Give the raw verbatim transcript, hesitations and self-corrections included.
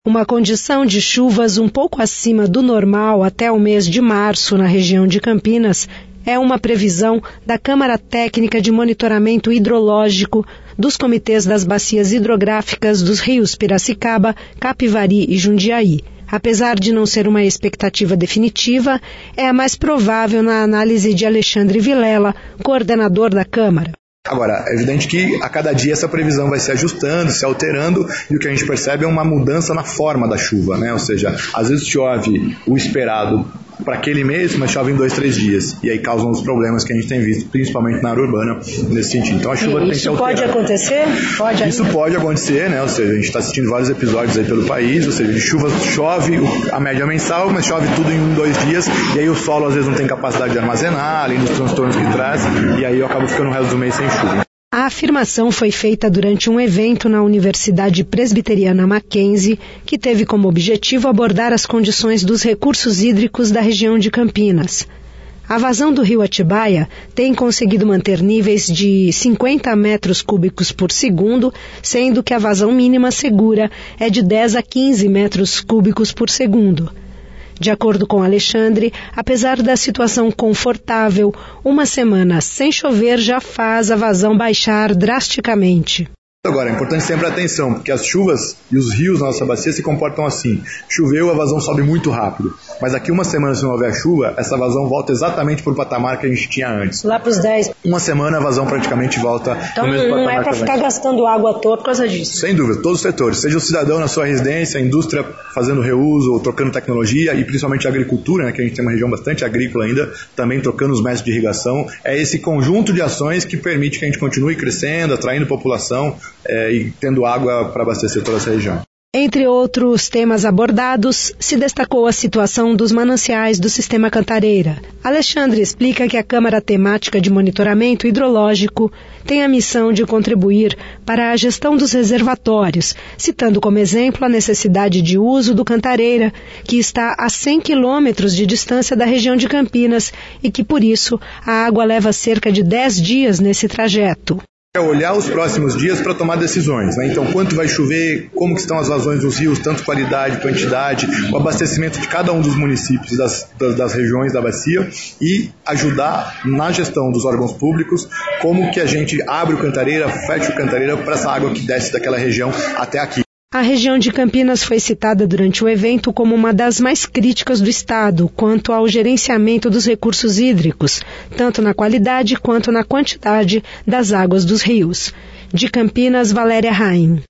Uma condição de chuvas um pouco acima do normal até o mês de março na região de Campinas é uma previsão da Câmara Técnica de Monitoramento Hidrológico dos comitês das bacias hidrográficas dos rios Piracicaba, Capivari e Jundiaí. Apesar de não ser uma expectativa definitiva, é a mais provável na análise de Alexandre Vilela, coordenador da Câmara. Agora, é evidente que a cada dia essa previsão vai se ajustando, se alterando, e o que a gente percebe é uma mudança na forma da chuva, né? Ou seja, às vezes chove o esperado para aquele mês, mas chove em dois, três dias. E aí causam os problemas que a gente tem visto, principalmente na área urbana, nesse sentido. Então a chuva tem que ser alterada. Isso pode acontecer? Pode Isso ainda? pode acontecer, né? Ou seja, a gente está assistindo vários episódios aí pelo país, ou seja, de chuva chove a média mensal, mas chove tudo em um, dois dias, e aí o solo às vezes não tem capacidade de armazenar, além dos transtornos que traz, e aí eu acabo ficando o resto do mês sem chuva. A afirmação foi feita durante um evento na Universidade Presbiteriana Mackenzie, que teve como objetivo abordar as condições dos recursos hídricos da região de Campinas. A vazão do rio Atibaia tem conseguido manter níveis de cinquenta metros cúbicos por segundo, sendo que a vazão mínima segura é de dez a quinze metros cúbicos por segundo. De acordo com Alexandre, apesar da situação confortável, uma semana sem chover já faz a vazão baixar drasticamente. Agora, é importante sempre a atenção, porque as chuvas e os rios na nossa bacia se comportam assim. Choveu, a vazão sobe muito rápido. Mas daqui uma semana, se não houver chuva, essa vazão volta exatamente para o patamar que a gente tinha antes. Lá para os dez. Uma semana a vazão praticamente volta então, no mesmo patamar. Então não é para ficar gastando água à toa por causa disso. Sem dúvida, todos os setores. Seja o cidadão na sua residência, a indústria fazendo reuso, ou trocando tecnologia, e principalmente a agricultura, né, que a gente tem uma região bastante agrícola ainda, também trocando os métodos de irrigação. É esse conjunto de ações que permite que a gente continue crescendo, atraindo população, É, e tendo água para abastecer toda essa região. Entre outros temas abordados, se destacou a situação dos mananciais do Sistema Cantareira. Alexandre explica que a Câmara Temática de Monitoramento Hidrológico tem a missão de contribuir para a gestão dos reservatórios, citando como exemplo a necessidade de uso do Cantareira, que está a cem quilômetros de distância da região de Campinas e que, por isso, a água leva cerca de dez dias nesse trajeto. É olhar os próximos dias para tomar decisões, né? Então, quanto vai chover, como que estão as vazões dos rios, tanto qualidade, quantidade, o abastecimento de cada um dos municípios das, das, das regiões da bacia e ajudar na gestão dos órgãos públicos, como que a gente abre o Cantareira, fecha o Cantareira para essa água que desce daquela região até aqui. A região de Campinas foi citada durante o evento como uma das mais críticas do Estado quanto ao gerenciamento dos recursos hídricos, tanto na qualidade quanto na quantidade das águas dos rios. De Campinas, Valéria Raim.